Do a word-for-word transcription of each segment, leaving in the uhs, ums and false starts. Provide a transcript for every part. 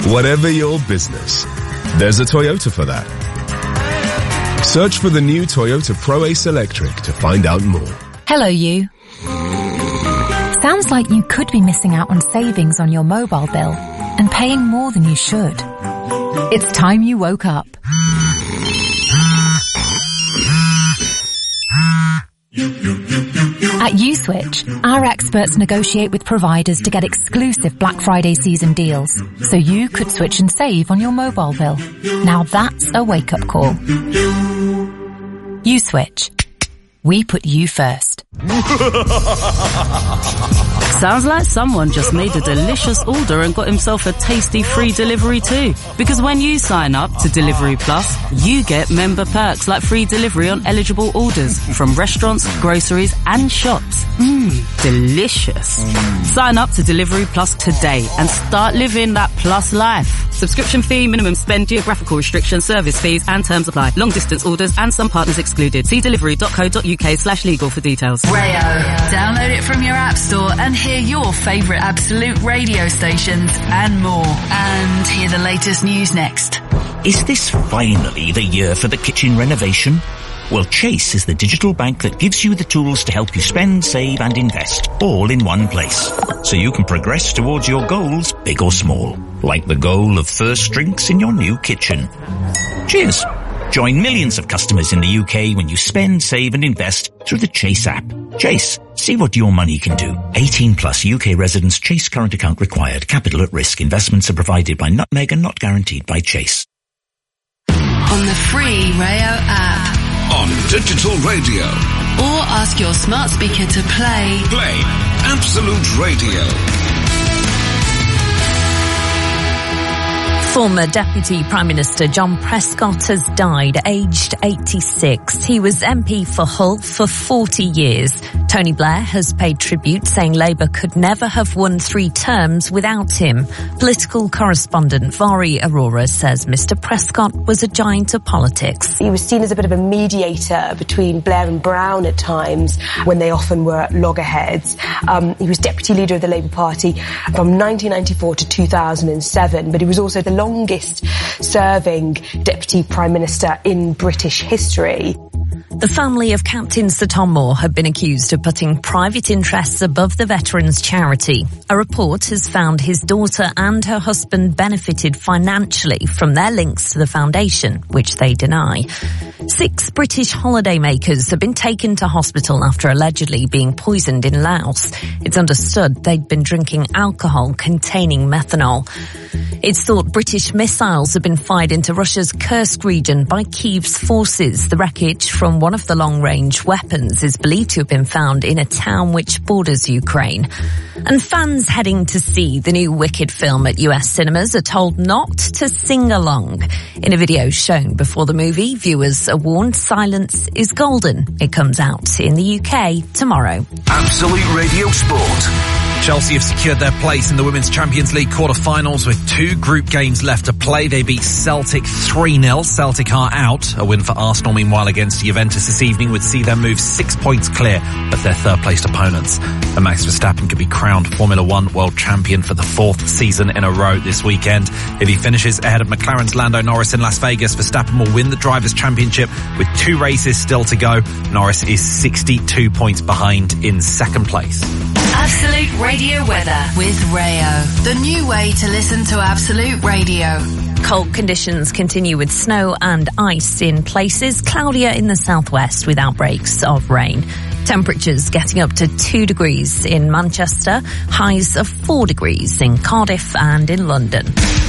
Whatever your business, there's a Toyota for that. Search for the new Toyota Pro-Ace Electric to find out more. Hello, you. Sounds like you could be missing out on savings on your mobile bill and paying more than you should. It's time you woke up. At USwitch, our experts negotiate with providers to get exclusive Black Friday season deals, so you could switch and save on your mobile bill. Now that's a wake-up call. USwitch. We put you first. Sounds like someone just made a delicious order and got himself a tasty free delivery too. Because when you sign up to Delivery Plus, you get member perks like free delivery on eligible orders from restaurants, groceries and shops. Mmm, delicious. Mm. Sign up to Delivery Plus today and start living that plus life. Subscription fee, minimum spend, geographical restrictions, service fees and terms apply. Long distance orders and some partners excluded. See delivery dot co dot uk slash legal for details. Rayo. Download it from your app store and hear your favourite Absolute radio stations and more. And hear the latest news next. Is this finally the year for the kitchen renovation? Well, Chase is the digital bank that gives you the tools to help you spend, save and invest, all in one place. So you can progress towards your goals, big or small. Like the goal of first drinks in your new kitchen. Cheers! Join millions of customers in the U K when you spend, save and invest through the Chase app. Chase, see what your money can do. eighteen plus U K residents. Chase current account required. Capital at risk. Investments are provided by Nutmeg and not guaranteed by Chase. On the free Rayo app. On digital radio. Or ask your smart speaker to play. Play Absolute Radio. Former Deputy Prime Minister John Prescott has died, aged eighty-six. He was M P for Hull for forty years. Tony Blair has paid tribute, saying Labour could never have won three terms without him. Political correspondent Vari Arora says Mr Prescott was a giant of politics. He was seen as a bit of a mediator between Blair and Brown at times, when they often were at loggerheads. Um, he was Deputy Leader of the Labour Party from nineteen ninety-four to two thousand seven, but he was also the longest serving Deputy Prime Minister in British history. The family of Captain Sir Tom Moore have been accused of putting private interests above the veterans' charity. A report has found his daughter and her husband benefited financially from their links to the foundation, which they deny. Six British holidaymakers have been taken to hospital after allegedly being poisoned in Laos. It's understood they'd been drinking alcohol containing methanol. It's thought British missiles have been fired into Russia's Kursk region by Kyiv's forces. The wreckage from one of the long-range weapons is believed to have been found in a town which borders Ukraine. And fans heading to see the new Wicked film at U S cinemas are told not to sing along. In a video shown before the movie, viewers are warned silence is golden. It comes out in the U K tomorrow. Absolute Radio Sport. Chelsea have secured their place in the Women's Champions League quarter-finals with two group games left to play. They beat Celtic three nil. Celtic are out. A win for Arsenal, meanwhile, against Juventus this evening would see them move six points clear of their third-placed opponents. And Max Verstappen could be crowned Formula One world champion for the fourth season in a row this weekend. If he finishes ahead of McLaren's Lando Norris in Las Vegas, Verstappen will win the Drivers' Championship with two races still to go. Norris is sixty-two points behind in second place. Absolute Radio weather with Rayo. The new way to listen to Absolute Radio. Cold conditions continue with snow and ice in places, cloudier in the southwest with outbreaks of rain. Temperatures getting up to two degrees in Manchester, highs of four degrees in Cardiff and in London.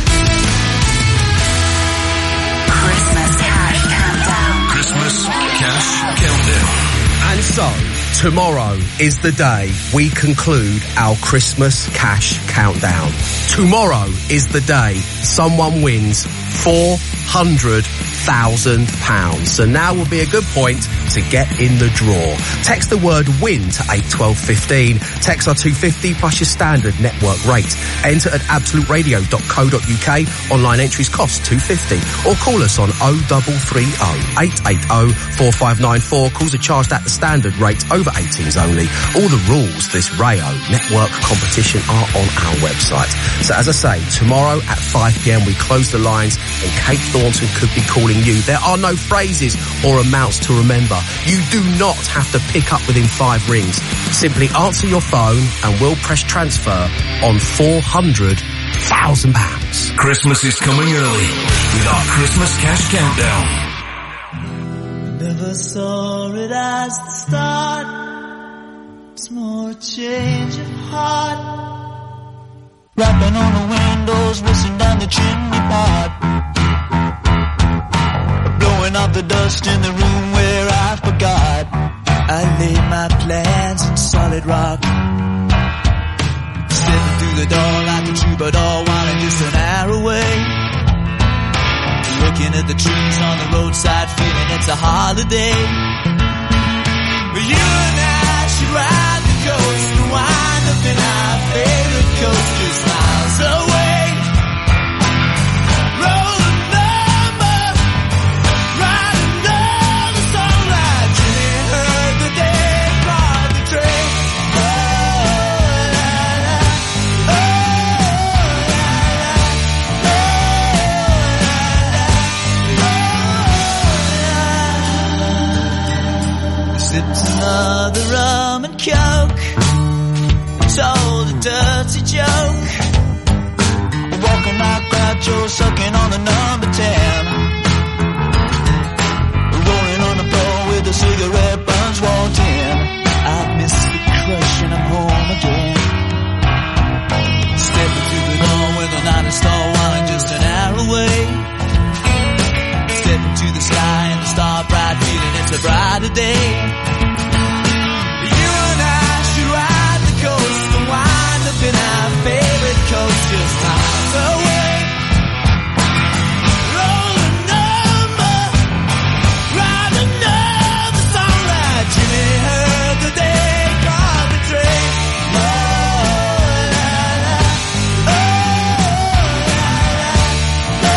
Christmas Cash Countdown. Christmas Cash Countdown. And so, tomorrow is the day we conclude our Christmas Cash Countdown. Tomorrow is the day someone wins four hundred thousand pounds. So now will be a good point to get in the draw. Text the word WIN to eight twelve fifteen. Text our two fifty plus your standard network rate. Enter at absolute radio dot co dot uk. Online entries cost two fifty. Or call us on oh three three oh, eight eight oh, four five nine four. Calls are charged at the standard rate, over eighteens only. All the rules for this Rayo network competition are on our website. So as I say, tomorrow at five p.m. we close the lines and Kate Thornton could be calling you. There are no phrases or amounts to remember. You do not have to pick up within five rings. Simply answer your phone and we'll press transfer on four hundred thousand pounds. Christmas is coming early with our Christmas Cash Countdown. Never saw it as the start. It's more a change of heart. Rapping on the windows, whistling down the chimney pot. Blowing up the dust in the room where I forgot. I laid my plans in solid rock. Stepping through the door like a troubadour, while just an hour away. Looking at the trees on the roadside, feeling it's a holiday. You and I should ride the coast and wind up in our favorite coast just miles away. Roll a number, ride another song like Jimmy heard the day, caught the train. Oh, la, la, oh, la, la, oh, la, la. Sipped another rum and coke, told a dirty joke, walking like Groucho, sucking on the number ten, rolling on the floor with a cigarette burns walked in. I miss the crush and I'm home again. Stepping through the door with a night star wine just an hour away. Stepping to the sky and the star bright, feeling it's a brighter day. You and I should ride the coast and wind up in our favorite coast just miles away. Roll a number, ride another song like Jimmy heard the day, caught the train. Oh, la, la, oh, la,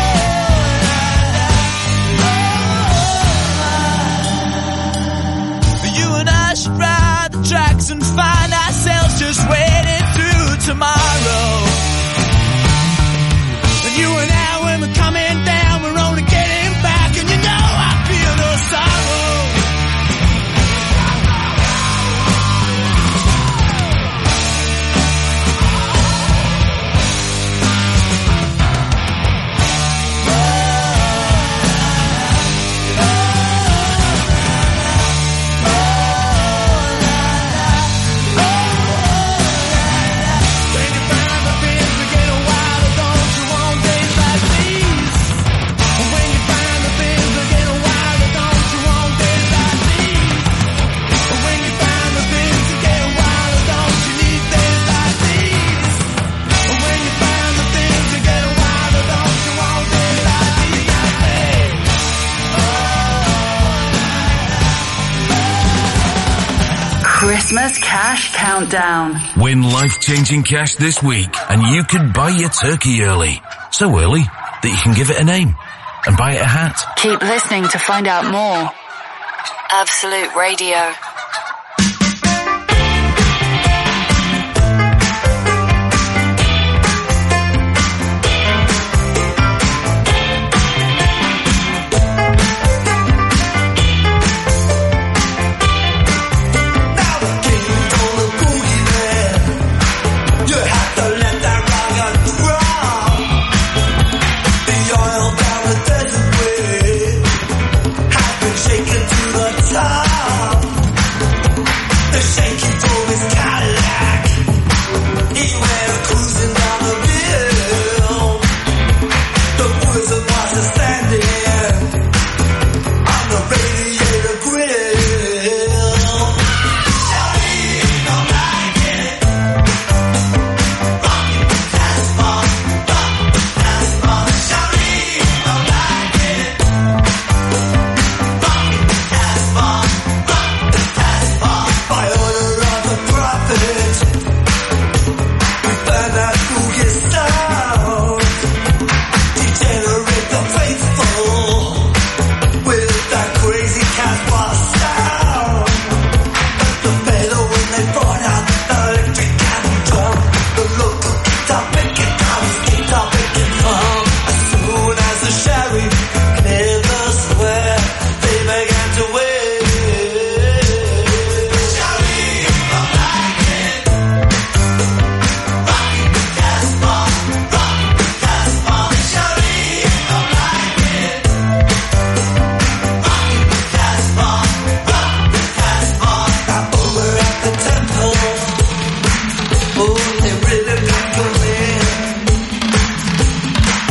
la, oh, la, la. You and I should ride the tracks and find ourselves just waiting through tomorrow. And you and I, when we're coming down, we're only getting back, and you know I feel no sorrow. Christmas Cash Countdown. Win life-changing cash this week and you could buy your turkey early. So early that you can give it a name and buy it a hat. Keep listening to find out more. Absolute Radio. Shaken to the top.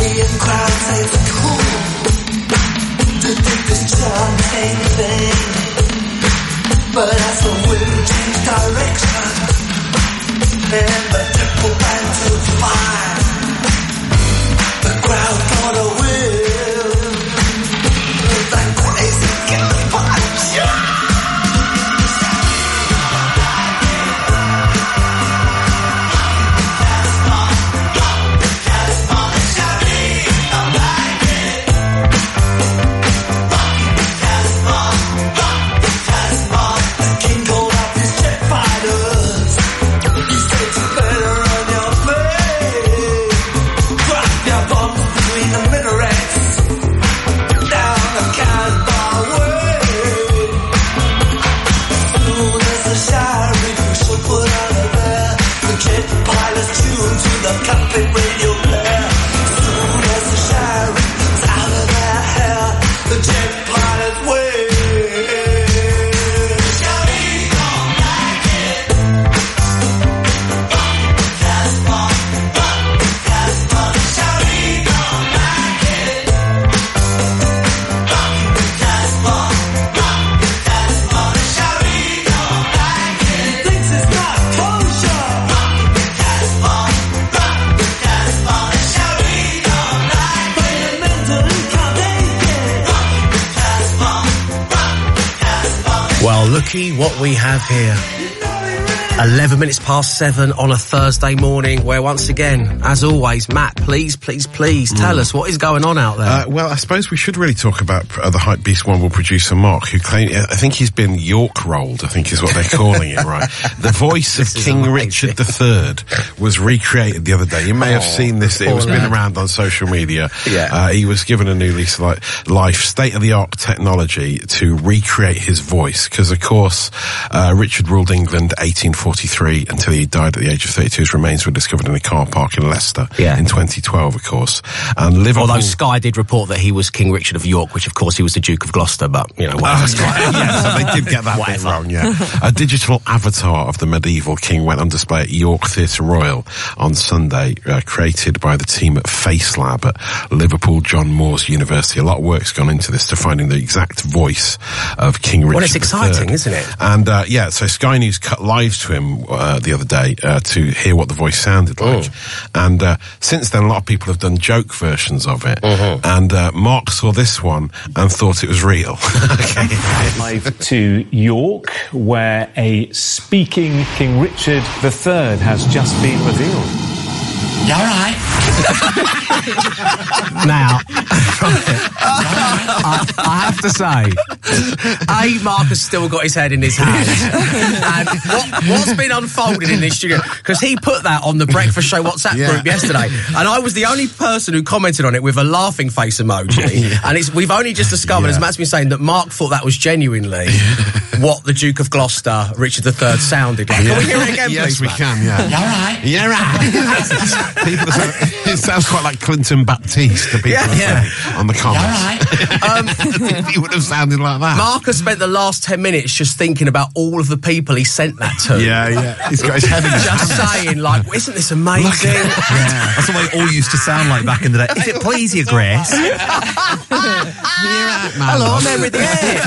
European crowd say it's cool to think this charm ain't a thing. But as the wind changed direction and the tempo began to fly, the crowd got a will. Like the ace of get the punch. Well, looky what we have here. eleven minutes past seven on a Thursday morning, where once again, as always, Matt, please, please, please tell mm. us what is going on out there. Uh, well, I suppose we should really talk about uh, the Hype Beast One World producer Mark, who claimed, I think he's been York rolled, I think is what they're calling it, right? The voice of King amazing. Richard the Third was recreated the other day. You may oh, have seen this. It was been around on social media. Yeah. Uh, he was given a new lease of life, state-of-the-art technology to recreate his voice, because of course, uh, Richard ruled England eighteen forty-three until he died at the age of thirty-two. His remains were discovered in a car park in Leicester yeah. in twenty twelve, of course. And Liverpool... Although Sky did report that he was King Richard of York, which of course he was the Duke of Gloucester, but, you know... Oh, yeah, so they did get that bit wrong, yeah. A digital avatar of the medieval king went on display at York Theatre Royal on Sunday, uh, created by the team at FaceLab at Liverpool John Moores University. A lot of work's gone into this to finding the exact voice of King Richard Well, it's exciting, the isn't it? And, uh, yeah, so Sky News cut live to him uh, the other day uh, to hear what the voice sounded like. Oh. And uh, since then, a lot of people have done joke versions of it. Uh-huh. And uh, Mark saw this one and thought it was real. Okay. Live to York, where a speaking King Richard the Third has just been revealed. You all right? Now, I, I have to say, A, Mark has still got his head in his hands. And what, what's been unfolded in this studio, because he put that on the Breakfast Show WhatsApp yeah. group yesterday, and I was the only person who commented on it with a laughing face emoji. yeah. And it's, we've only just discovered, yeah. as Matt's been saying, that Mark thought that was genuinely what the Duke of Gloucester, Richard the Third, sounded like. Yeah. Can we hear it again, yes, please, we Matt? can, yeah. You all right? Yeah, right. People say, it sounds quite like Clinton Baptiste to people yeah, yeah. say, on the comments. You all right? um, he would have sounded like that. Mark has spent the last ten minutes just thinking about all of the people he sent that to. Yeah, yeah. He's got his head in his Just hands. saying, like, isn't this amazing? Yeah, that's the way it all used to sound like back in the day. If it please you, Grace. Hello, I'm everything.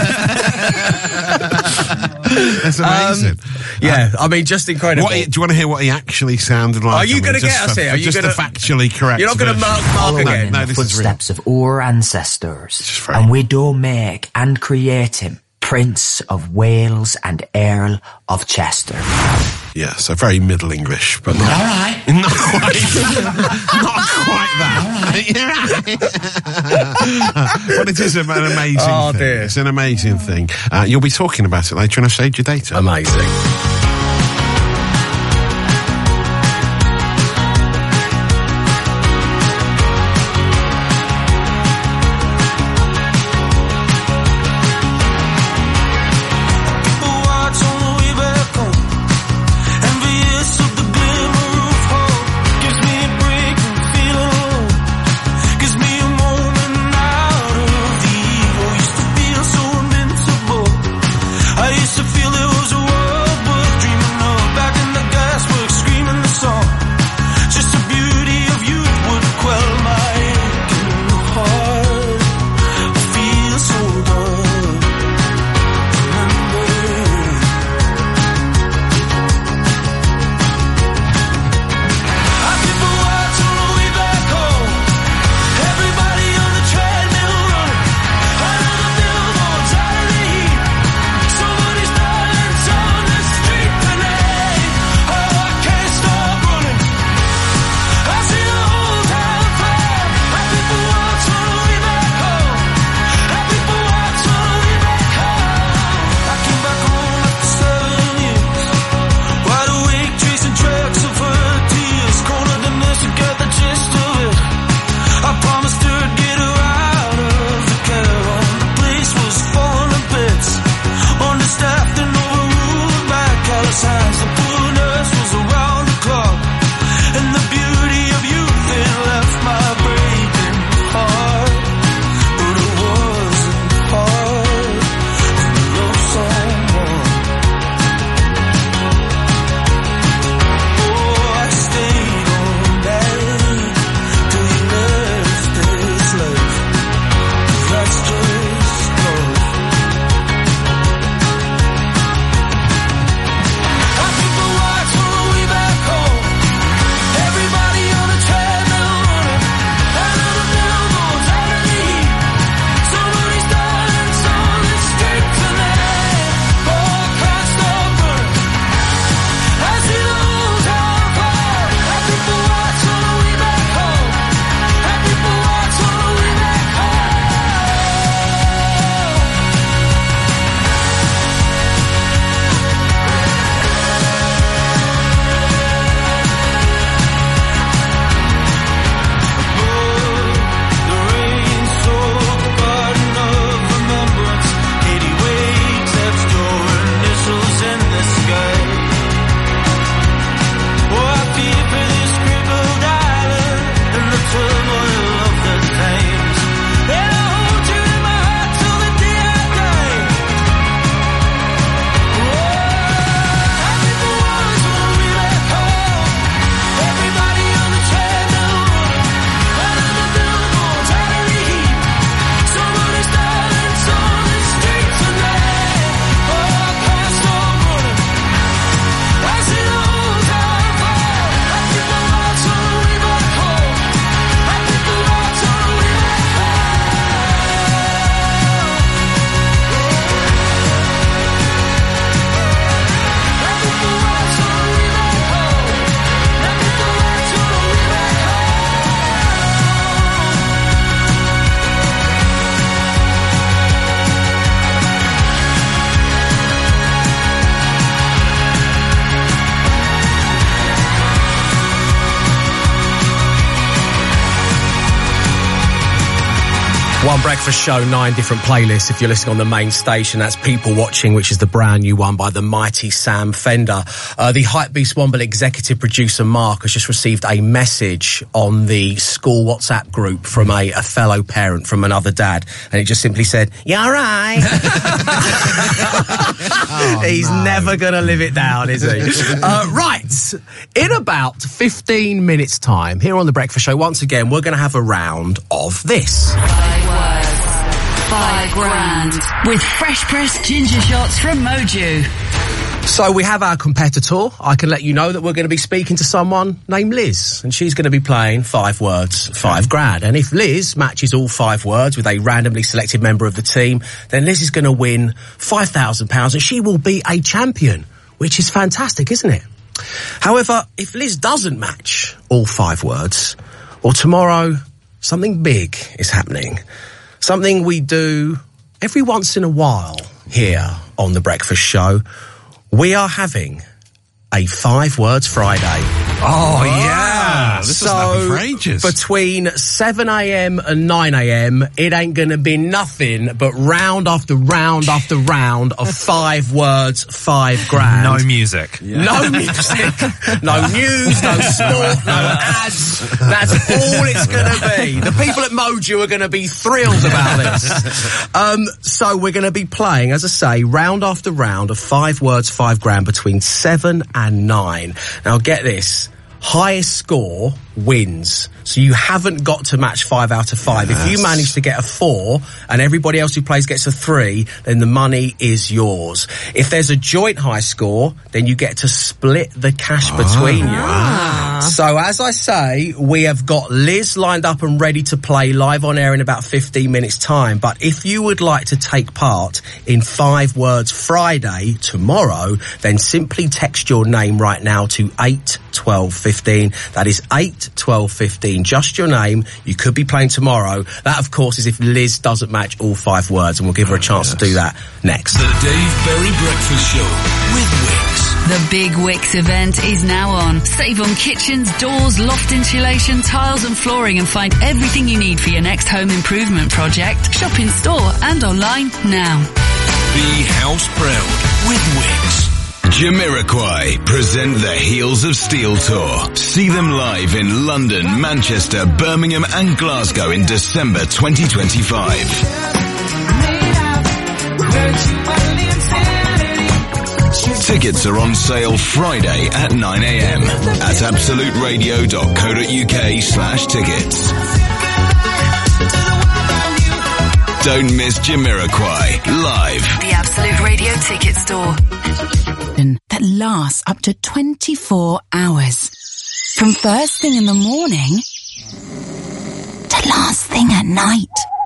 That's amazing. Um, yeah, I mean, just incredible. What he, do you want to hear what he actually sounded like? Are you I mean, going to get us for, here? Are you just gonna, the factually correct You're not going to mark Mark again? No, in this the is footsteps real. of our ancestors, and we do make and create him Prince of Wales and Earl of Chester. Yeah, so very Middle English, but not, all right. not quite, not quite that. Right. But it is an amazing oh, thing. Dear. It's an amazing thing. Uh, you'll be talking about it later, and I've saved your data. Amazing. I used to feel there was a world worth One Breakfast Show, nine different playlists. If you're listening on the main station, that's People Watching, which is the brand new one by the mighty Sam Fender. Uh, the Hypebeast Womble executive producer Mark has just received a message on the school WhatsApp group from a, a fellow parent from another dad, and it just simply said, "You all right?" oh, He's no. never going to live it down, is he? uh, right. In about fifteen minutes' time, here on The Breakfast Show, once again, we're going to have a round of this. Five grand with fresh pressed ginger shots from Moju. So we have our competitor. I can let you know that we're going to be speaking to someone named Liz, and she's going to be playing five words, five grand. And if Liz matches all five words with a randomly selected member of the team, then Liz is going to win five thousand pounds and she will be a champion, which is fantastic, isn't it? However, if Liz doesn't match all five words, or tomorrow something big is happening, something we do every once in a while here on The Breakfast Show. We are having a Five Words Friday. Oh, yeah. This so, has happened for ages. Between seven a.m. and nine a.m, it ain't going to be nothing but round after round after round of five words, five grand. No music. Yeah. No music. No news, no sport, no ads. That's all it's going to be. The people at Moju are going to be thrilled about this. Um, so we're going to be playing, as I say, round after round of five words, five grand between seven and nine. Now get this. Highest score wins. So you haven't got to match five out of five. Yes. If you manage to get a four and everybody else who plays gets a three, then the money is yours. If there's a joint high score, then you get to split the cash between oh, you. Wow. So as I say, we have got Liz lined up and ready to play live on air in about fifteen minutes time. But if you would like to take part in Five Words Friday tomorrow, then simply text your name right now to eight twelve fifteen. That is eight twelve fifteen. Just your name. You could be playing tomorrow. That, of course, is if Liz doesn't match all five words, and we'll give her a chance yes. to do that next. The Dave Berry Breakfast Show with Wix. The Big Wix event is now on. Save on kitchens, doors, loft insulation, tiles and flooring, and find everything you need for your next home improvement project. Shop in store and online now. Be house proud with Wix. Jamiroquai present the Heels of Steel Tour. See them live in London, Manchester, Birmingham and Glasgow in December twenty twenty-five. Tickets are on sale Friday at nine a.m. at absolute radio dot co dot uk slash tickets. Don't miss Jamiroquai live. The Absolute Radio Ticket Store. That lasts up to twenty-four hours. From first thing in the morning to last thing at night.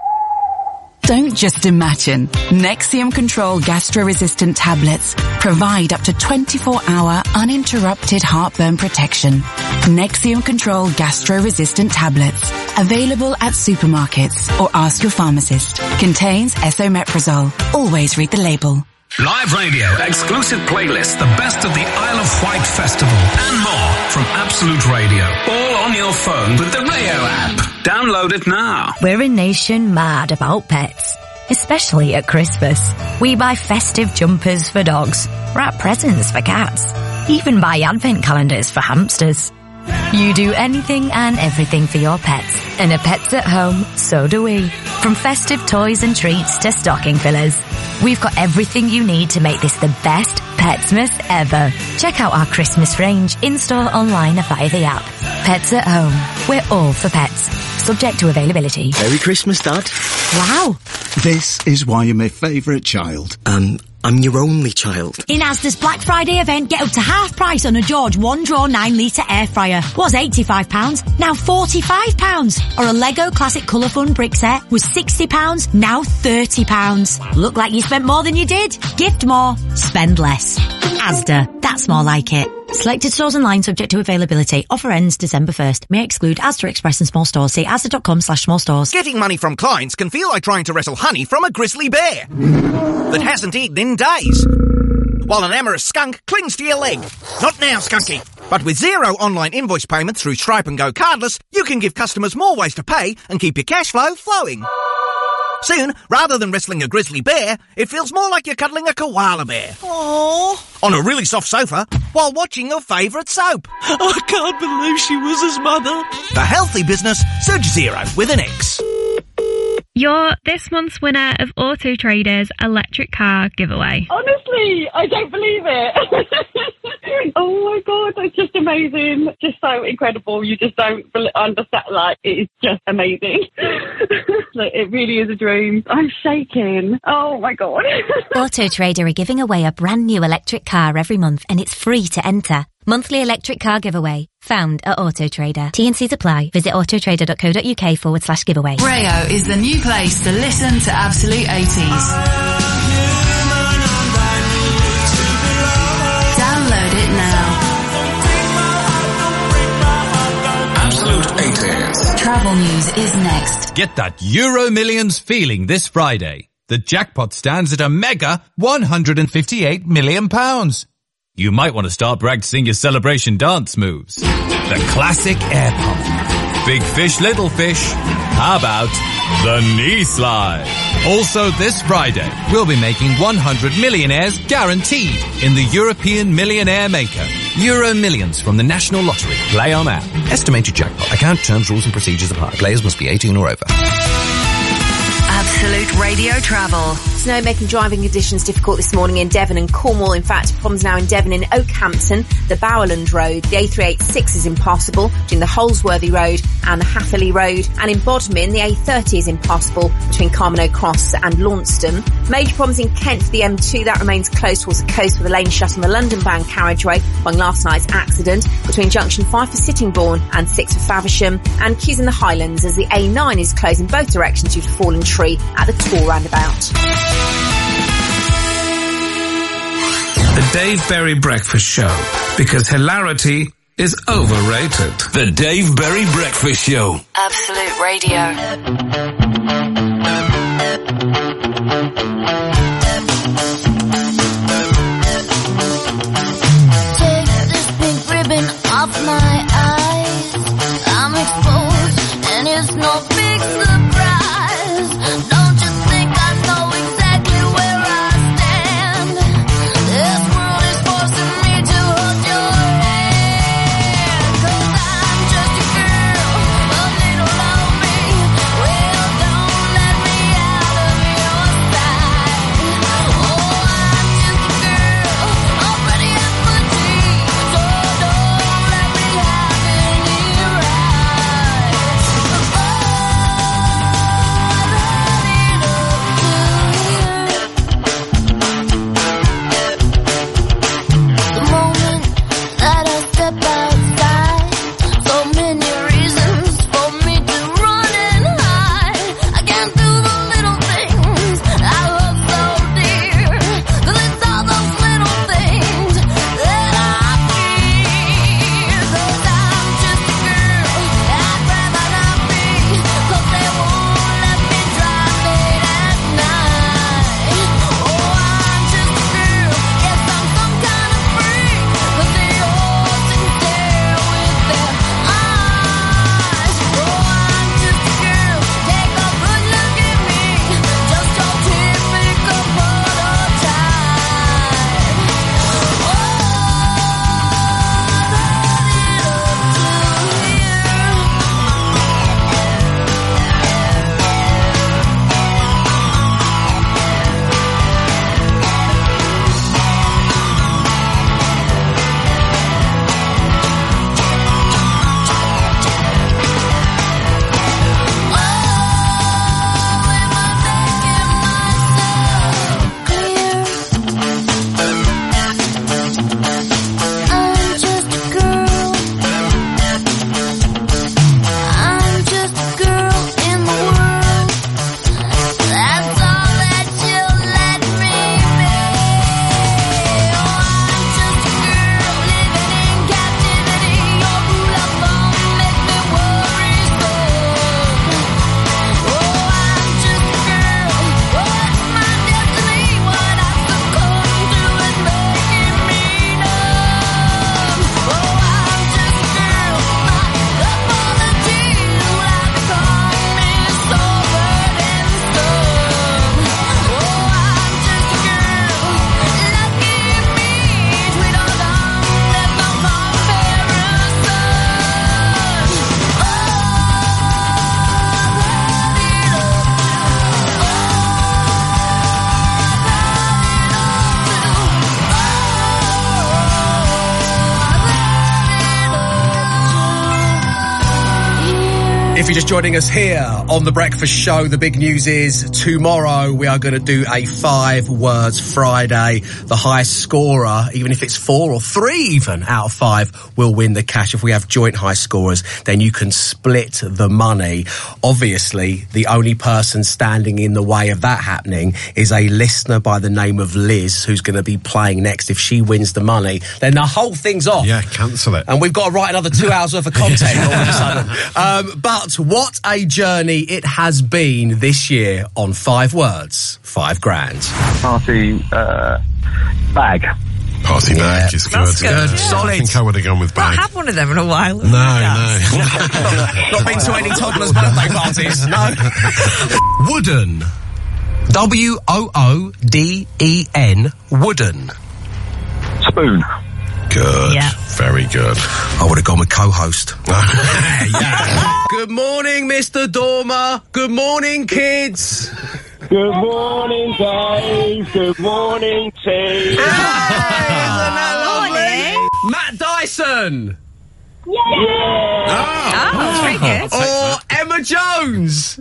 Don't just imagine. Nexium Control Gastro-Resistant Tablets provide up to twenty-four hour uninterrupted heartburn protection. Nexium Control Gastro-Resistant Tablets. Available at supermarkets or ask your pharmacist. Contains esomeprazole. Always read the label. Live radio, exclusive playlists, the best of the Isle of Wight Festival, and more from Absolute Radio. All on your phone with the Rayo app. Download it now. We're a nation mad about pets, especially at Christmas. We buy festive jumpers for dogs, wrap presents for cats, even buy advent calendars for hamsters. You do anything and everything for your pets, and at Pets at Home, so do we. From festive toys and treats to stocking fillers, we've got everything you need to make this the best Petsmas ever. Check out our Christmas range in-store, online, or via the app. Pets at Home. We're all for pets. Subject to availability. Merry Christmas, Dad. Wow. This is why you're my favourite child. Um, I'm your only child. In Asda's Black Friday event, get up to half price on a George one draw nine litre air fryer. Was eighty-five pounds, now forty-five pounds. Or a Lego Classic Colour Fun brick set was sixty pounds, now thirty pounds. Look like you spent more than you did. Gift more, spend less. Asda, that's more like it. Selected stores online, subject to availability. Offer ends December first. May exclude Asda Express and small stores. See asda.com slash small stores. Getting money from clients can feel like trying to wrestle honey from a grizzly bear that hasn't eaten in days, while an amorous skunk clings to your leg. Not now, Skunky. But with zero online invoice payment through Stripe and Go Cardless, you can give customers more ways to pay and keep your cash flow flowing. Soon, rather than wrestling a grizzly bear, it feels more like you're cuddling a koala bear. Aww. On a really soft sofa, while watching your favourite soap. I can't believe she was his mother. For healthy business, Surge Zero with an X. You're this month's winner of Auto Trader's electric car giveaway. Honestly, I don't believe it. Oh my God, that's just amazing. Just so incredible. You just don't understand. Like, it's just amazing. Like, it really is a dream. I'm shaking. Oh my God. Auto Trader are giving away a brand new electric car every month, and it's free to enter. Monthly electric car giveaway. Found at Auto Trader. T and C's apply. Visit autotrader.co.uk forward slash giveaway. Rayo is the new place to listen to Absolute eighties. Download it now. Absolute eighties. Travel news is next. Get that Euro Millions feeling this Friday. The jackpot stands at a mega one hundred fifty-eight million pounds. You might want to start practicing your celebration dance moves. The classic air pump. Big fish, little fish. How about the knee slide? Also this Friday, we'll be making one hundred millionaires guaranteed in the European Millionaire Maker. Euro Millions from the National Lottery. Play on app. Estimated jackpot. Account terms, rules and procedures apply. Players must be eighteen or over. Absolute Radio Travel. Snow making driving conditions difficult this morning in Devon and Cornwall. In fact, problems now in Devon in Oakhampton, the Bowerland Road. The A three eighty-six is impassable between the Holsworthy Road and the Hatherley Road. And in Bodmin, the A thirty is impassable between Carmano Cross and Launceston. Major problems in Kent for the M two. That remains closed towards the coast with a lane shut on the London-bound carriageway following last night's accident between junction five for Sittingbourne and six for Faversham. And queues in the Highlands as the A nine is closed in both directions due to fallen tree at the Tor roundabout. The Dave Berry Breakfast Show, because hilarity is overrated. The Dave Berry Breakfast Show. Absolute Radio. Off my eyes, I'm exposed, and it's no big surprise. Don't you think I know exactly where I stand? This world is forcing me to hold your hand. 'Cause I'm just a girl, a little lonely. Well, don't let me out of your sight. Oh, I'm just a girl, already at my teeth. So don't let me have any rights. Oh, If you're just joining us here on The Breakfast Show, the big news is tomorrow we are going to do a Five Words Friday. The highest scorer, even if it's four or three even out of five, will win the cash. If we have joint high scorers, then you can split the money. Obviously, the only person standing in the way of that happening is a listener by the name of Liz, who's going to be playing next. If she wins the money, then the whole thing's off. Yeah, cancel it. And we've got to write another two hours worth of content all of a sudden. Um, but what a journey it has been this year on Five Words, Five Grand. Party uh, bag. Party bag yeah, is good. That's good. Yeah. Solid. I think I would have gone with bag. I've had one of them in a while. No, no. Not been to any toddlers' birthday parties, no. Wooden. W O O D E N. Wooden. Spoon. Good. Yeah. Very good. I would have gone with co-host. Yeah. Good morning, Mister Dormer. Good morning, kids. Good morning, Dave. Good morning, team. Hey, isn't that lovely? Matt Dyson. Yeah. Oh, that's very good. Or Emma Jones.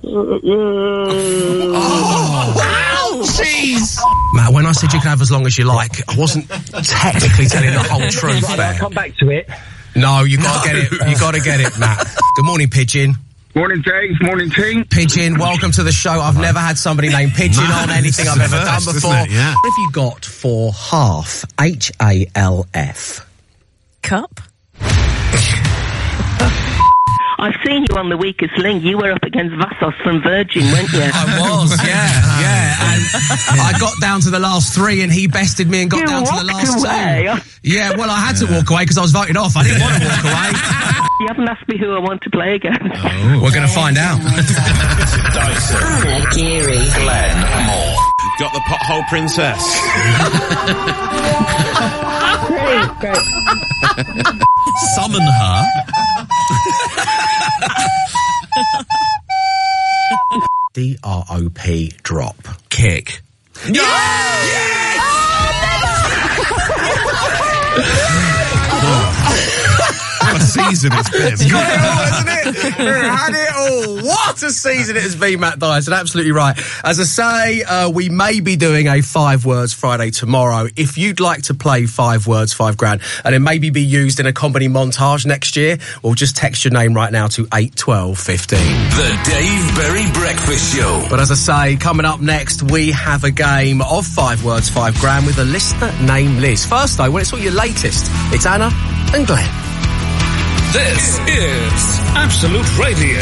Oh, wow, jeez. Matt, when I said you can have as long as you like, I wasn't technically telling the whole truth right, there. I'll come back to it. No, you got to get it. You got to get it, Matt. Good morning, Pigeon. Morning, Dave. Morning, team. Pigeon, welcome to the show. I've never had somebody named Pigeon no, on anything I've ever first, done before. Yeah. What have you got for half? H A L F. Cup. I've seen you on The Weakest Link. You were up against Vassos from Virgin, weren't you? I was, yeah, yeah. And I got down to the last three and he bested me and got you down to the last away. two. Yeah, well, I had to walk away because I was voted off. I didn't want to walk away. You haven't asked me who I want to play against. Oh, we're going to find out. Dyson. Anna Geary. Glenn Moore. Got the pothole princess. Great, great. Summon her. D R O P drop. Kick. Yeah! Yes! What a season it's been. It's got it all, hasn't it? It had it all. What a season it has been, Matt Dyson. Absolutely right. As I say, uh, we may be doing a Five Words Friday tomorrow. If you'd like to play Five Words, Five Grand, and then maybe be used in a comedy montage next year, well, just text your name right now to eight twelve fifteen. The Dave Berry Breakfast Show. But as I say, coming up next, we have a game of Five Words, Five Grand with a listener named Liz. First, though, when it's all your latest, it's Anna and Glenn. This is Absolute Radio.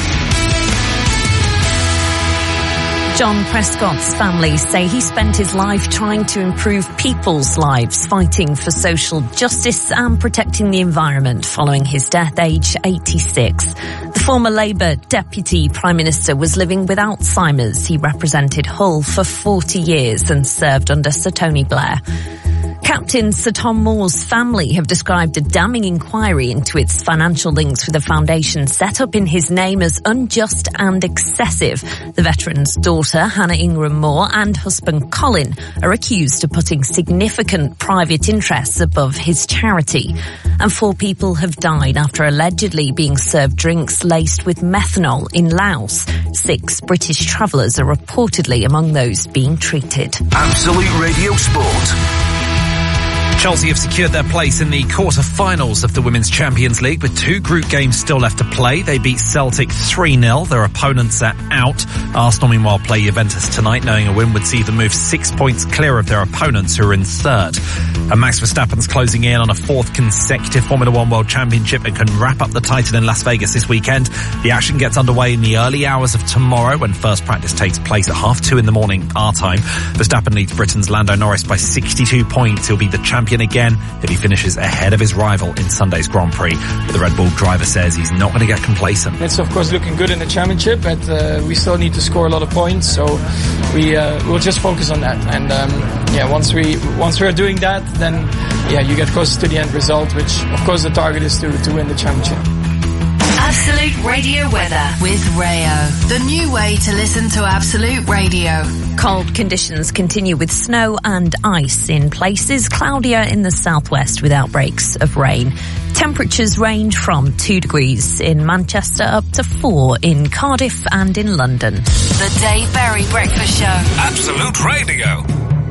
John Prescott's family say he spent his life trying to improve people's lives, fighting for social justice and protecting the environment following his death, aged eighty-six. The former Labour Deputy Prime Minister was living with Alzheimer's. He represented Hull for forty years and served under Sir Tony Blair. Captain Sir Tom Moore's family have described a damning inquiry into its financial links with a foundation set up in his name as unjust and excessive. The veteran's daughter, Hannah Ingram Moore, and husband Colin are accused of putting significant private interests above his charity. And four people have died after allegedly being served drinks laced with methanol in Laos. Six British travellers are reportedly among those being treated. Absolute Radio Sport. Chelsea have secured their place in the quarter-finals of the Women's Champions League with two group games still left to play. They beat Celtic three nil. Their opponents are out. Arsenal, meanwhile, play Juventus tonight, knowing a win would see them move six points clear of their opponents, who are in third. And Max Verstappen's closing in on a fourth consecutive Formula One World Championship and can wrap up the title in Las Vegas this weekend. The action gets underway in the early hours of tomorrow when first practice takes place at half two in the morning, our time. Verstappen leads Britain's Lando Norris by sixty-two points. He'll be the champion again if he finishes ahead of his rival in Sunday's Grand Prix. But the Red Bull driver says he's not going to get complacent. It's of course looking good in the championship, but uh, we still need to score a lot of points, so we uh, we'll just focus on that. And um, yeah, once we once we're doing that, then yeah, you get closer to the end result, which of course the target is to to win the championship. Absolute Radio weather with Rayo, the new way to listen to Absolute Radio. Cold conditions continue with snow and ice in places, cloudier in the southwest with outbreaks of rain. Temperatures range from two degrees in Manchester up to four in Cardiff and in London. The Dave Berry Breakfast Show. Absolute Radio.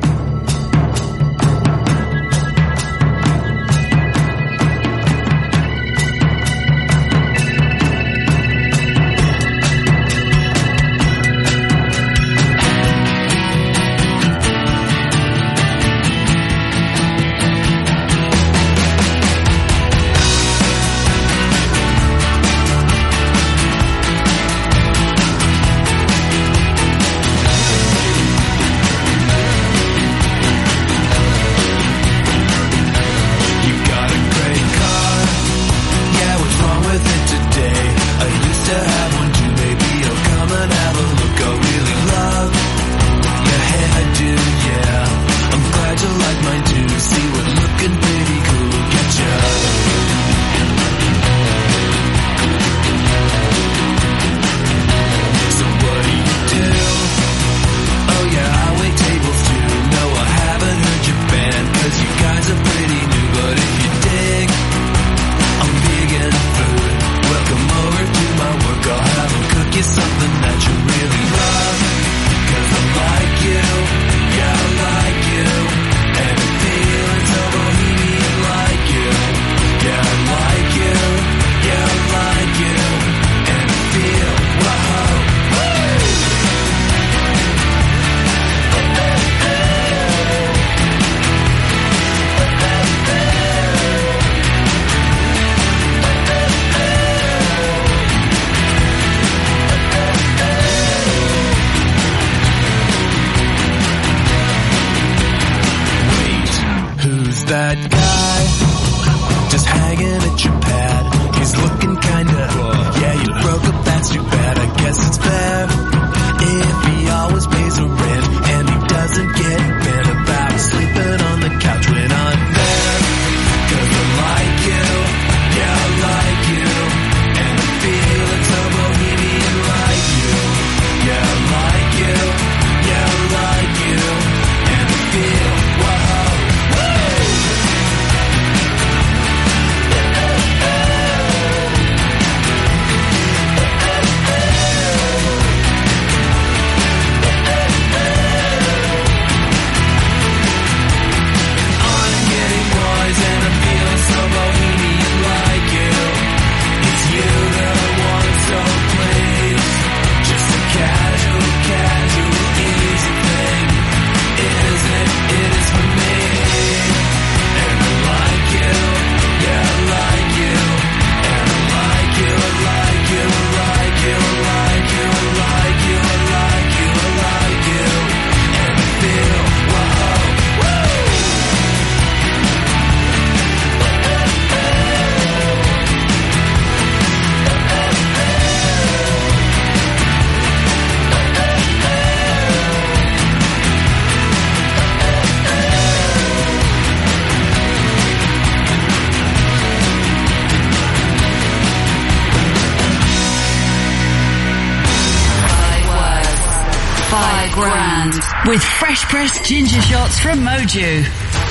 With fresh pressed ginger shots from Moju.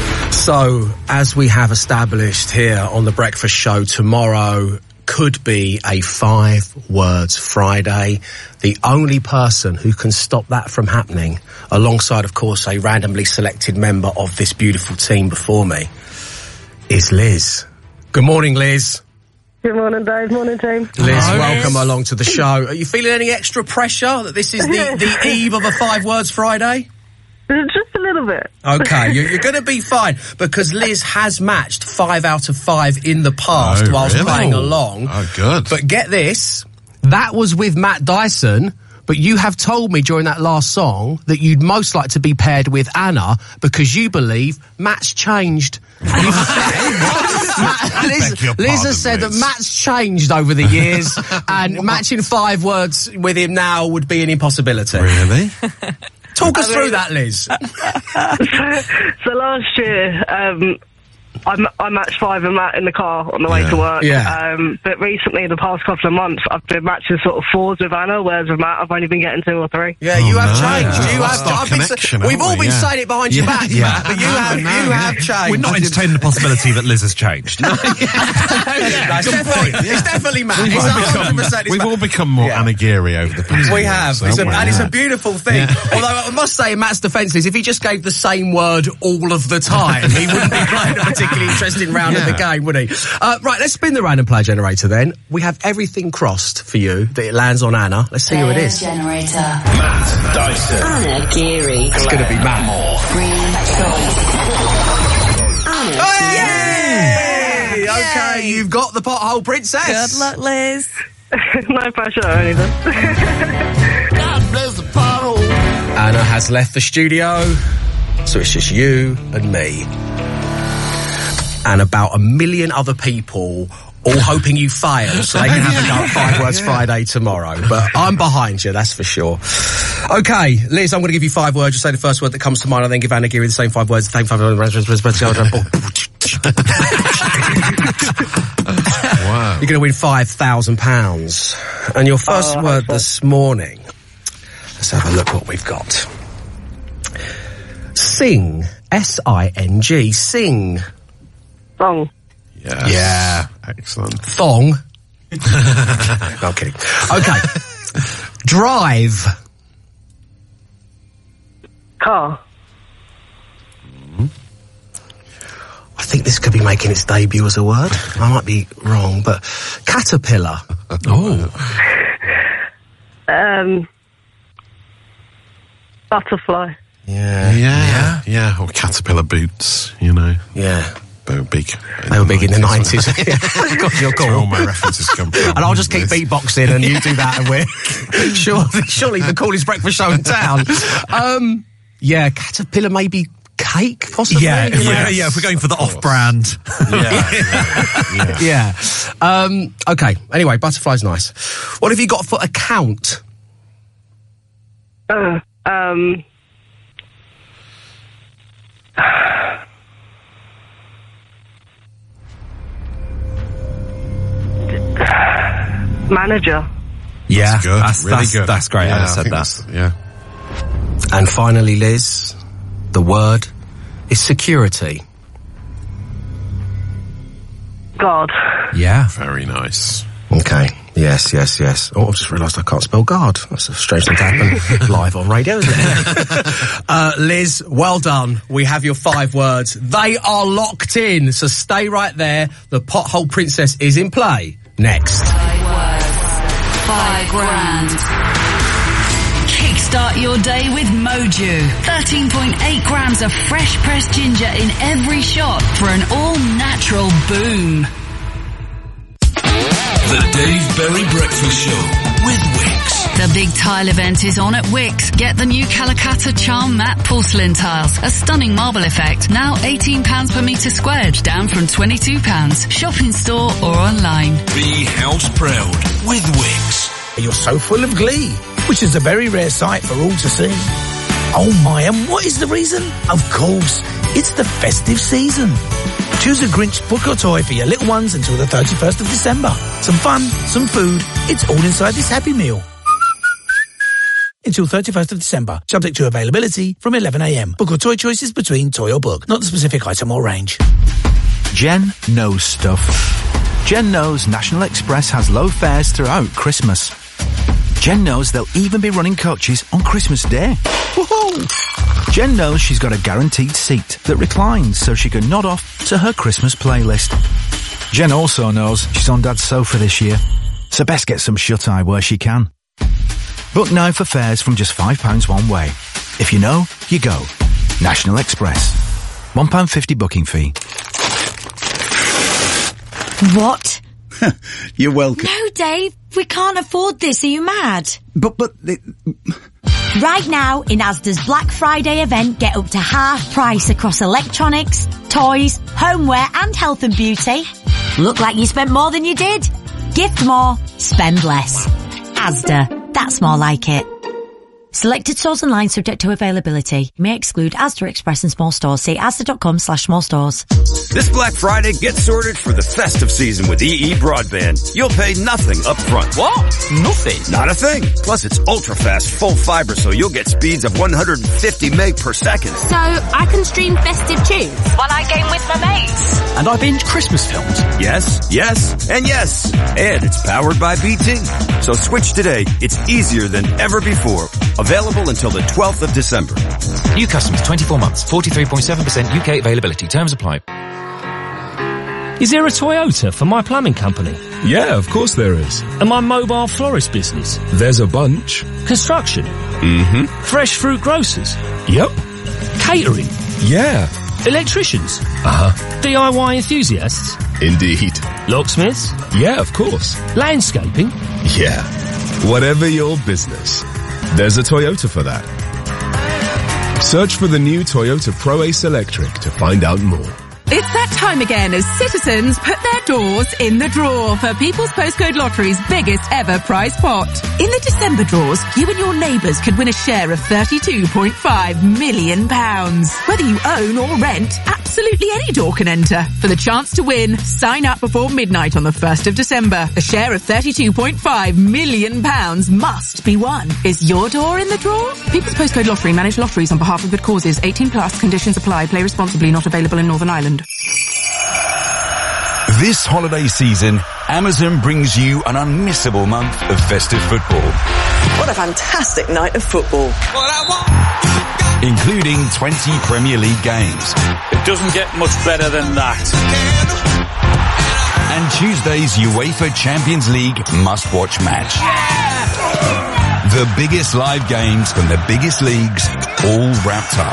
So, as we have established here on the Breakfast Show, tomorrow could be a five words Friday. The only person who can stop that from happening, alongside, of course, a randomly selected member of this beautiful team before me, is Liz. Good morning, Liz. Good morning, Dave. Morning, team. Liz, Hello, welcome Liz. along to the show. Are you feeling any extra pressure that this is the, the eve of a five words Friday? Just a little bit. Okay, you're, you're going to be fine, because Liz has matched five out of five in the past oh, whilst really? playing along. Oh, good. But get this, that was with Matt Dyson, but you have told me during that last song that you'd most like to be paired with Anna because you believe Matt's changed. Matt, Liz, Liz has said Liz. that Matt's changed over the years and matching five words with him now would be an impossibility. Really? Talk us I through mean, that, Liz. so, so last year, um, I, I matched five and Matt in the car on the way Yeah. to work. Yeah. Um, but recently, the past couple of months, I've been matching sort of fours with Anna, whereas with Matt, I've only been getting two or three. Yeah, you Oh, have no. changed. Yeah. You That's have. our I've been, connection, we've haven't all we? been Yeah. saying it behind your Yeah. back, Yeah. Matt, but you No, have. no, you yeah. have changed. We're not entertaining the possibility that Liz has changed. No, it's, definitely, it's definitely Matt. We've It's all one hundred become, percent it's we've Matt. all become more Yeah. Anagiri over the past We few have, years, it's a, haven't we? and it's a Yeah. beautiful thing. Although I must say, in Matt's defence is, if he just gave the same word all of the time, he wouldn't be playing a particularly interesting round of the game, would he? Uh, right, let's spin the random player generator then. We have everything crossed for you that it lands on Anna. Let's see who it is. Generator. Matt Dyson. Anna Geary. It's going to be Matt. Hey! Okay, you've got the pothole princess. Good luck, Liz. No pressure or anything. God bless the pothole. Anna has left the studio, so it's just you and me. And about a million other people all hoping you fail so they can have a go at Five Words Friday tomorrow. But I'm behind you, that's for sure. Okay, Liz, I'm going to give you five words. You say the first word that comes to mind, and then give Anna Geary the same five words. The same five words. Wow. You're going to win five thousand pounds. And your first Oh, word that's this morning, let's have a look what we've got. Sing. S I N G. Sing. Song. Yes. Yeah. Excellent. Thong. No, I'm kidding. Okay. Drive. Car. I think this could be making its debut as a word. I might be wrong, but caterpillar. Oh. Um. Butterfly. Yeah. Yeah. Yeah. Or caterpillar boots, you know. Yeah. They were big. They were big in the nineties. God, you're That's where cool. all my references come from. And I'll just keep beatboxing and you do that and we're sure, surely the coolest breakfast show in town. Um, yeah, caterpillar maybe cake, possibly? Yeah, you know? yeah, yeah. If we're going for the off-brand. Yeah. yeah, yeah. Yeah. Um, okay, anyway, butterfly's nice. What have you got for account? Uh, um. Manager. Yeah, That's good. That's, really that's, good. That's great. Yeah, I I said think that. that's- Yeah. And finally, Liz, the word is security. God. Yeah. Very nice. Okay. Yes, yes, yes. Oh, I've just realised I can't spell guard. That's a strange thing to happen live on radio, isn't it? uh, Liz, well done. We have your five words. They are locked in, so stay right there. The Pothole Princess is in play. Next. Five grand. Kickstart your day with Moju. thirteen point eight grams of fresh pressed ginger in every shot for an all-natural boom. The Dave Berry Breakfast Show with Wix. The big tile event is on at Wix. Get the new Calicata Charm Matte Porcelain Tiles. A stunning marble effect. Now eighteen pounds per metre squared, down from twenty-two pounds. Shop in store or online. Be house proud with Wix. You're so full of glee, which is a very rare sight for all to see. Oh my, and what is the reason? Of course, it's the festive season. Choose a Grinch book or toy for your little ones until the thirty-first of December. Some fun, some food, it's all inside this Happy Meal. Until thirty-first of December, subject to availability from eleven a m. Book or toy choices between toy or book, not the specific item or range. Jen knows stuff. Jen knows National Express has low fares throughout Christmas. Jen knows they'll even be running coaches on Christmas Day. Woohoo! Jen knows she's got a guaranteed seat that reclines so she can nod off to her Christmas playlist. Jen also knows she's on Dad's sofa this year, so best get some shut-eye where she can. Book now for fares from just five pounds one way. If you know, you go. National Express. one pound fifty booking fee. What? You're welcome. No, Dave, we can't afford this. Are you mad? But, but... It, Right now, in Asda's Black Friday event, get up to half price across electronics, toys, homeware and health and beauty. Look like you spent more than you did. Gift more, spend less. Asda, that's more like it. Selected stores online subject to availability. May exclude Asda Express and small stores. See asda.com slash small stores. This Black Friday, get sorted for the festive season with E E Broadband. You'll pay nothing up front. What? Nothing? Not a thing. Plus, it's ultra-fast, full fiber, so you'll get speeds of one hundred fifty meg per second. So, I can stream festive tunes while I game with my mates. And I binge Christmas films. Yes, yes, and yes. And it's powered by B T. So switch today. It's easier than ever before. Available until the twelfth of December. New customers, twenty-four months, forty-three point seven percent U K availability. Terms apply. Is there a Toyota for my plumbing company? Yeah, of course there is. And my mobile florist business? There's a bunch. Construction? Mm-hmm. Fresh fruit grocers? Yep. Catering? Yeah. Electricians? Uh-huh. D I Y enthusiasts? Indeed. Locksmiths? Yeah, of course. Landscaping? Yeah. Whatever your business, there's a Toyota for that. Search for the new Toyota ProAce Electric to find out more. It's that time again as citizens put their doors in the drawer for People's Postcode Lottery's biggest ever prize pot. In the December draws, you and your neighbours could win a share of thirty-two point five million pounds. Whether you own or rent, absolutely any door can enter. For the chance to win, sign up before midnight on the first of December. A share of thirty-two point five million pounds must be won. Is your door in the drawer? People's Postcode Lottery manage lotteries on behalf of good causes. eighteen plus, conditions apply. Play responsibly, not available in Northern Ireland. This holiday season, Amazon brings you an unmissable month of festive football. What a fantastic night of football. Including twenty Premier League games. It doesn't get much better than that. And Tuesday's UEFA Champions League must-watch match. Yeah! The biggest live games from the biggest leagues, all wrapped up.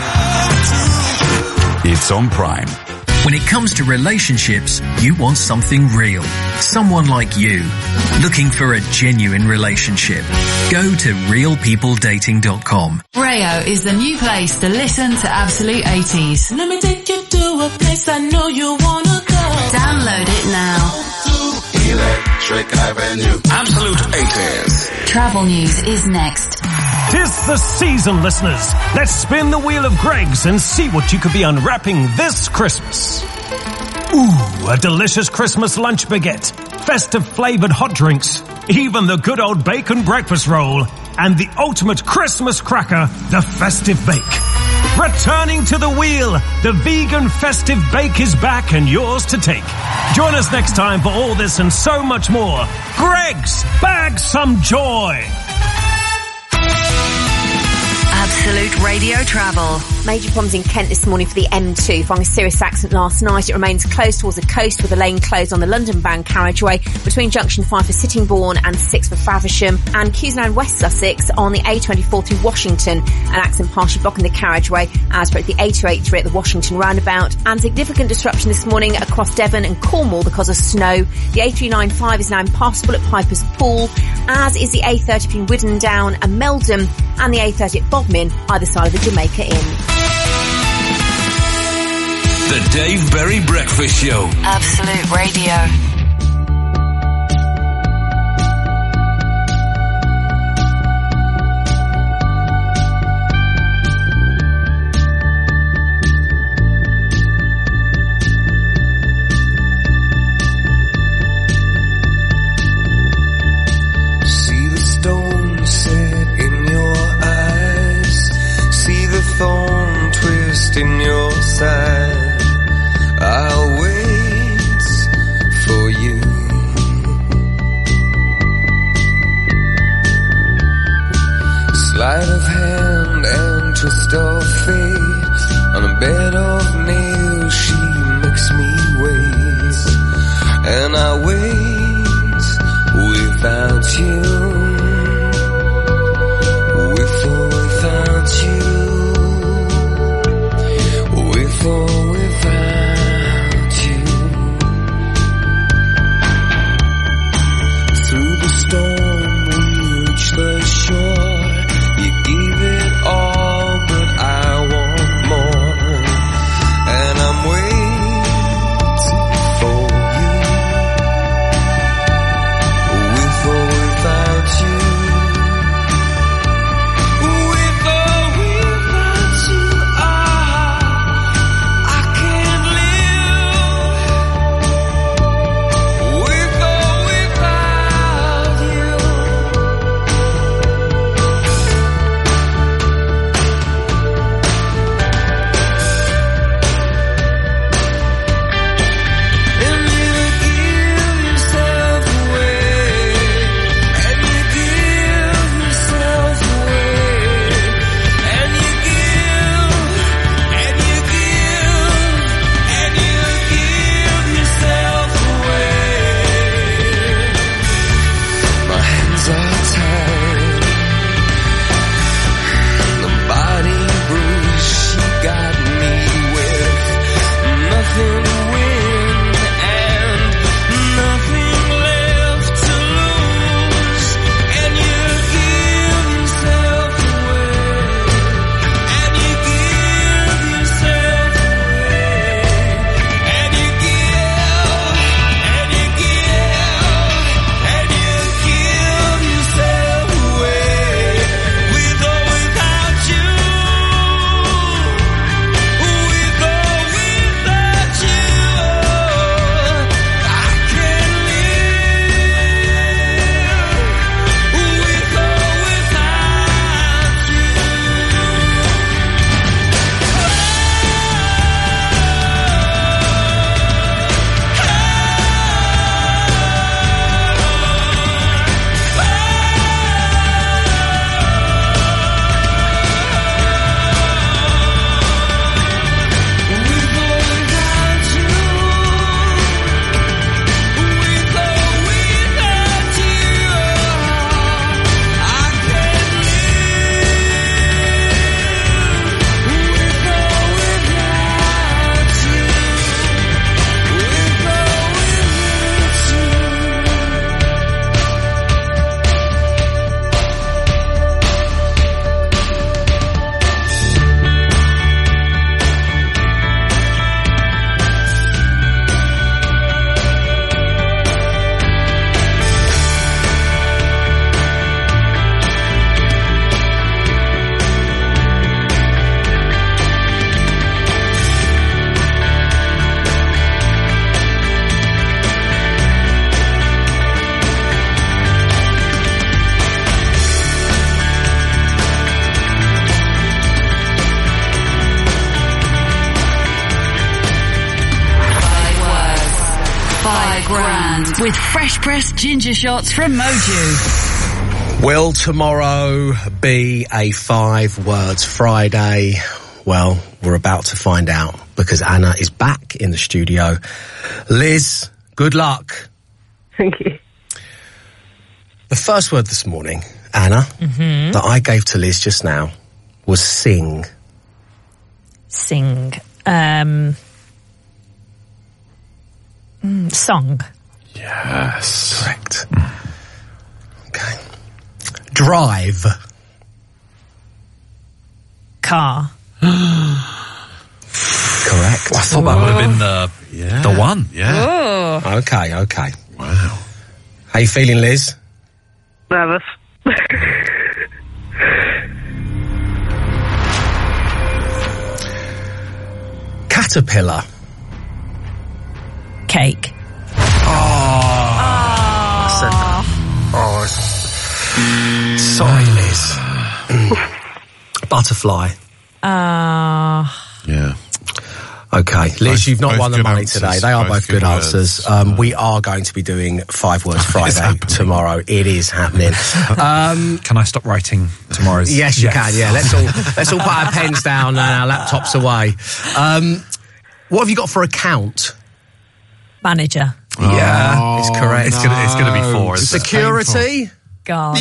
It's on Prime. When it comes to relationships, you want something real. Someone like you. Looking for a genuine relationship. Go to real people dating dot com. Rayo is the new place to listen to Absolute eighties. Let me take you to a place I know you wanna go. Download it now. Electric Avenue. Absolute eighties. Travel news is next. Tis the season, listeners. Let's spin the wheel of Greggs and see what you could be unwrapping this Christmas. Ooh, a delicious Christmas lunch baguette, festive flavored hot drinks, even the good old bacon breakfast roll, and the ultimate Christmas cracker, the Festive Bake. Returning to the wheel, the vegan Festive Bake is back and yours to take. Join us next time for all this and so much more. Greggs, bag some joy. Absolute Radio Travel. Major problems in Kent this morning for the M two. Following a serious accident last night, it remains closed towards the coast with a lane closed on the London-bound carriageway between junction five for Sittingbourne and six for Faversham, and Cusenand West Sussex on the A twenty-four through Washington. An accident partially blocking the carriageway as per the A two eighty-three at the Washington roundabout, and significant disruption this morning across Devon and Cornwall because of snow. The A three ninety-five is now impassable at Piper's Pool, as is the A thirty between Widden Down and Meldon, and the A thirty at Bodmin, either side of the Jamaica Inn. The Dave Berry Breakfast Show. Absolute Radio. Thorn twist in your side. I'll wait for you. Sleight of hand and twist of fate. On a bed of nails she makes me wait. And I wait without you. With or without you. With or without you. Through the storm we reach the shore. You give it all, but I want more. Five grand with fresh pressed ginger shots from Moju. Will tomorrow be a Five Words Friday? Well, we're about to find out because Anna is back in the studio. Liz, good luck. Thank you. The first word this morning, Anna, Mm-hmm. that I gave to Liz just now was sing. Sing. Um, mm, song. Yes. Correct. Okay. Drive. Car. Correct. I thought that would have been the Yeah. the one. Yeah. Oh. Okay, okay. Wow. How you feeling, Liz? Nervous. Caterpillar. Cake. Oh, sorry, Liz. Butterfly. Uh, Yeah. Okay, Liz, Both- you've not both won the good money answers, today. They are both both good good words. answers. Um, we are going to be doing Five Words Friday tomorrow. It is happening. Um, Can I stop writing tomorrow's? yes, you can. Yeah, let's all let's all put our pens down and our laptops away. Um, what have you got for account? manager. Yeah, it's correct. It's gonna, it's gonna be four. Isn't it? Security. God.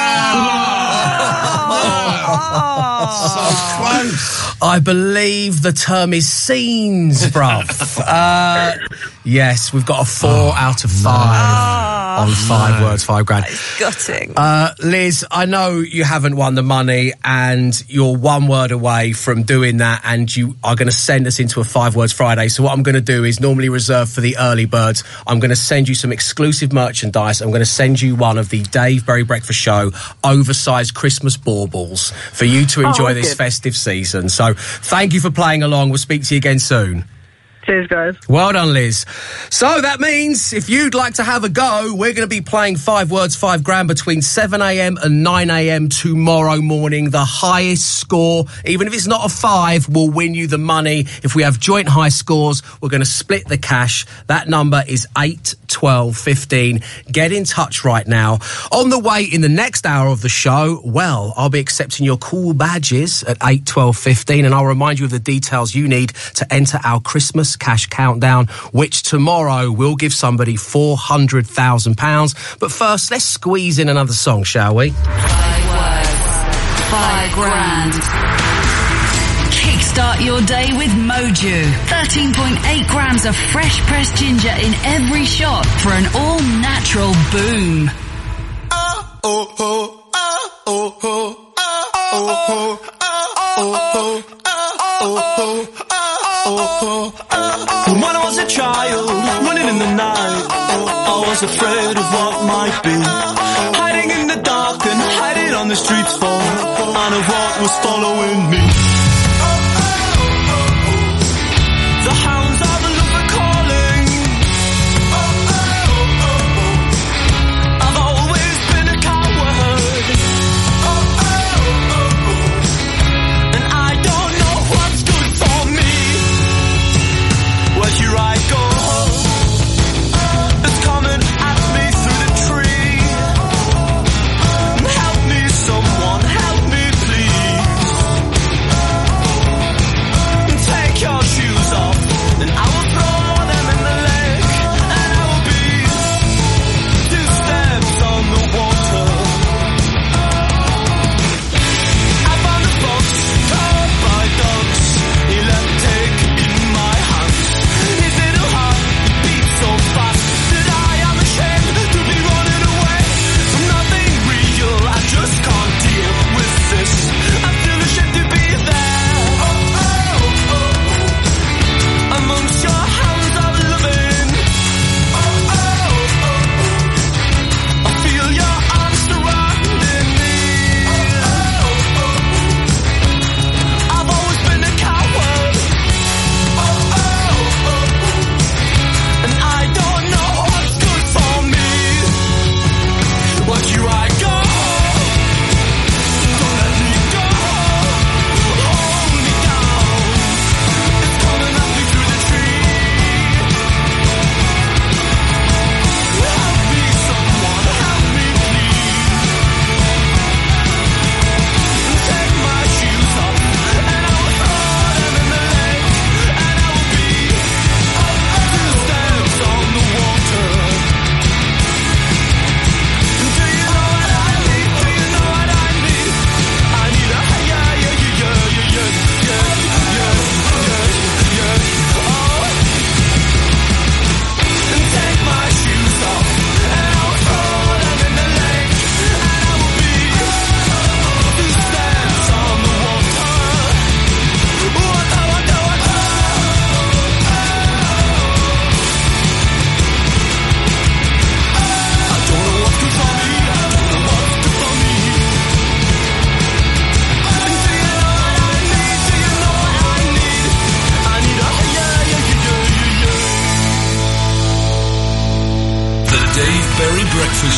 So close. I believe the term is scenes, bruv. uh, yes, we've got a four out of five on Five Words, Five Grand. Gutting. Uh, Liz, I know you haven't won the money and you're one word away from doing that, and you are going to send us into a Five Words Friday. So what I'm going to do is normally reserved for the early birds. I'm going to send you some exclusive merchandise. I'm going to send you one of the Dave Berry Breakfast Show oversized Christmas baubles for you to enjoy Oh, this good. festive season. So thank you for playing along. We'll speak to you again soon. Cheers, guys. Well done, Liz. So that means if you'd like to have a go, we're going to be playing Five Words, Five Grand between seven a.m. and nine a.m. tomorrow morning. The highest score, even if it's not a five, will win you the money. If we have joint high scores, we're going to split the cash. That number is eight, twelve, fifteen. Get in touch right now. On the way in the next hour of the show, well, I'll be accepting your cool badges at eight, twelve, fifteen, and I'll remind you of the details you need to enter our Christmas cash countdown, which tomorrow will give somebody four hundred thousand pounds. But first, let's squeeze in another song, shall we? Five words, five grand. Kickstart your day with Moju. thirteen point eight grams of fresh pressed ginger in every shot for an all-natural boom. Oh, oh, oh, oh, oh, oh, oh, oh, oh, oh, oh, oh. When I was a child, running in the night, I was afraid of what might be. Hiding in the dark and hiding on the streets for and of what was following me. The hounds of love are calling. I've always been a coward, and I don't know what's good for me. Well, here I go. It's coming at me through the tree. Help me, someone, help me, please.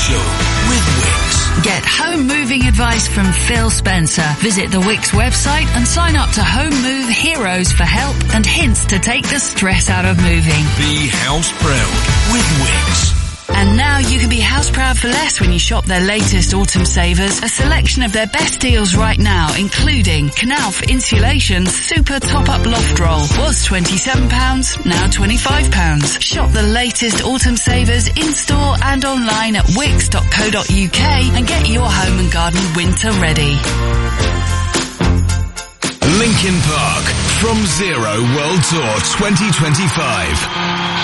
Show with Wix. Get home moving advice from Phil Spencer. Visit the Wix website and sign up to Home Move Heroes for help and hints to take the stress out of moving. Be house proud with Wix. And now you can be house proud for less when you shop their latest autumn savers. A selection of their best deals right now, including Knauf Insulation Super Top-Up Loft Roll. Was twenty-seven pounds, now twenty-five pounds. Shop the latest autumn savers in-store and online at wix dot co dot uk and get your home and garden winter ready. Linkin Park from Zero World Tour twenty twenty-five.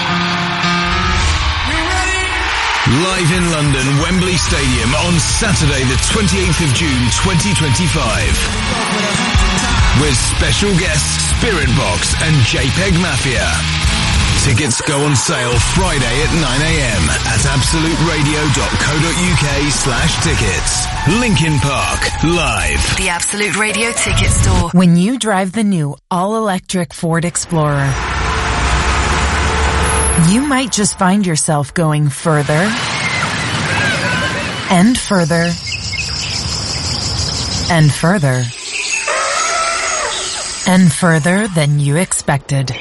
Live in London, Wembley Stadium on Saturday the twenty-eighth of June twenty twenty-five. With special guests Spirit Box and JPEG Mafia. Tickets go on sale Friday at nine a.m. at absolute radio dot co dot uk slash tickets. Linkin Park, live. The Absolute Radio Ticket Store. When you drive the new all-electric Ford Explorer, you might just find yourself going further and further and further and further than you expected.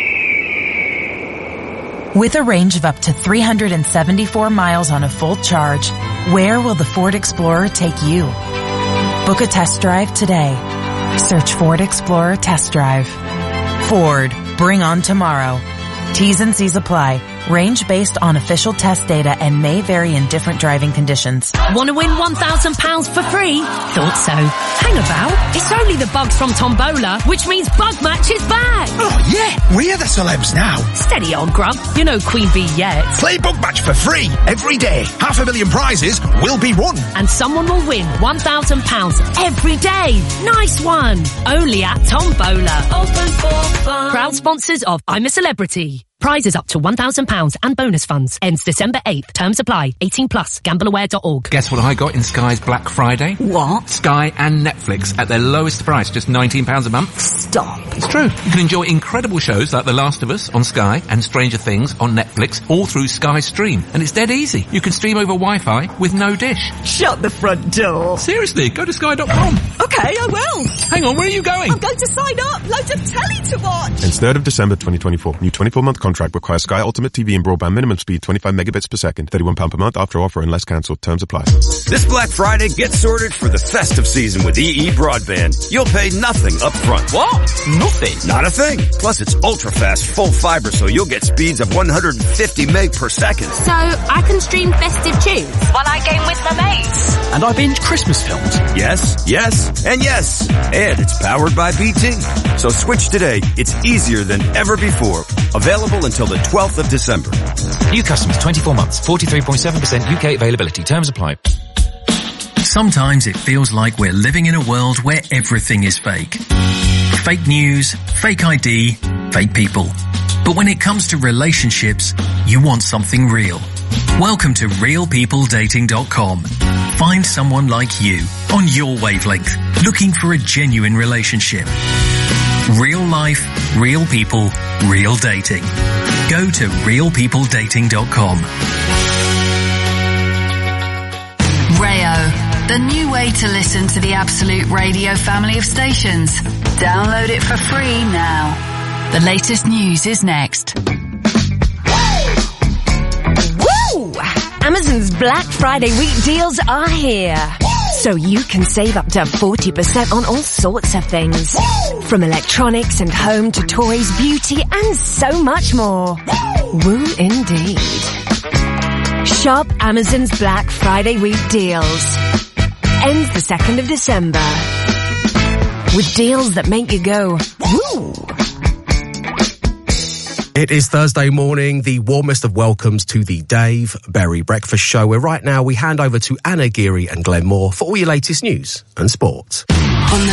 With a range of up to three hundred seventy-four miles on a full charge, where will the Ford Explorer take you? Book a test drive today. Search Ford Explorer Test Drive. Ford, bring on tomorrow. T's and C's apply. Range based on official test data and may vary in different driving conditions. Want to win one thousand pounds for free? Thought so. Hang about. It's only the bugs from Tombola, which means Bug Match is back. Oh, yeah. We're the celebs now. Steady on, Grub. You're no Queen Bee yet. Play Bug Match for free every day. Half a million prizes will be won. And someone will win one thousand pounds every day. Nice one. Only at Tombola. Open for fun. Proud sponsors of I'm a Celebrity. Prizes up to one thousand pounds and bonus funds. Ends December eighth. Terms apply. eighteen plus. Gamble aware dot org. Guess what I got in Sky's Black Friday? What? Sky and Netflix at their lowest price, just nineteen pounds a month. Stop. It's true. You can enjoy incredible shows like The Last of Us on Sky and Stranger Things on Netflix, all through Sky Stream. And it's dead easy. You can stream over Wi-Fi with no dish. Shut the front door. Seriously, go to sky dot com. Okay, I will. Hang on, where are you going? I'm going to sign up. Loads of telly to watch. Ends third of December twenty twenty-four. New twenty-four month contract requires Sky Ultimate T V and broadband minimum speed twenty-five megabits per second. thirty-one pounds per month after offer unless cancelled. Terms apply. This Black Friday, get sorted for the festive season with E E Broadband. You'll pay nothing up front. What? Nothing? Not a thing. Plus it's ultra fast, full fiber, so you'll get speeds of one hundred fifty meg per second. So I can stream festive tunes while I game with my mates. And I binge Christmas films. Yes, yes, and yes. And it's powered by B T. So switch today. It's easier than ever before. Available until the twelfth of December. New customers, twenty-four months, forty-three point seven percent U K availability. Terms apply. Sometimes it feels like we're living in a world where everything is fake. Fake news, fake I D, fake people. But when it comes to relationships, you want something real. Welcome to real people dating dot com. Find someone like you on your wavelength, looking for a genuine relationship. Real life, real people, real dating. Go to real people dating dot com. Rayo, the new way to listen to the Absolute Radio family of stations. Download it for free now. The latest news is next. Woo! Amazon's Black Friday week deals are here. So you can save up to forty percent on all sorts of things. From electronics and home to toys, beauty and so much more. Woo indeed. Shop Amazon's Black Friday week deals. Ends the second of December. With deals that make you go, woo! It is Thursday morning, the warmest of welcomes to the Dave Berry Breakfast Show, where right now we hand over to Anna Geary and Glenn Moore for all your latest news and sport.